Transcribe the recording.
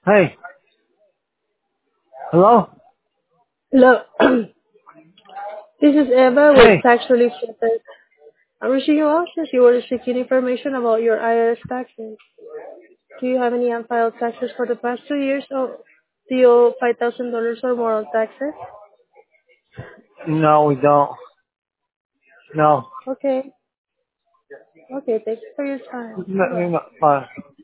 Hey, hello? Hello. This is Eva with Hey, Tax Relief Center. I'm reaching you out since you were seeking information about your IRS taxes. Do you have any unfiled taxes for the past 2 years, or do you owe $5,000 or more on taxes? no, we don't. No. Okay. Okay, thanks for your time. No, Bye-bye. no, no.